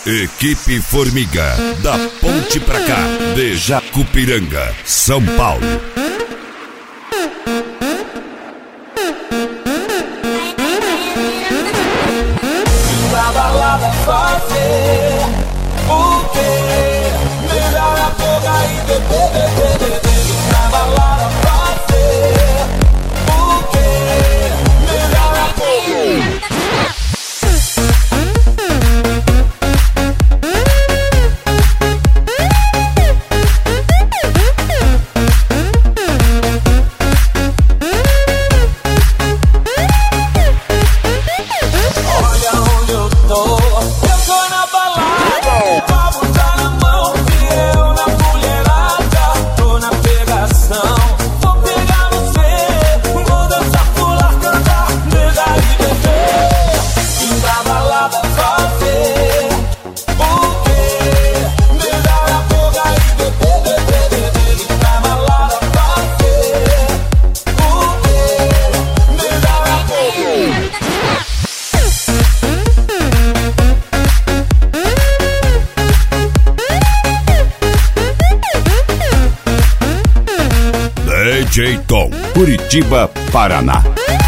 Equipe Formiga, da ponte pra cá, de Jacupiranga, São Paulo. Na balada fazer o quê? Melhor afogar e beber. Na balada fazer o quê? Melhor afogar. DJ Tom, Curitiba, Paraná.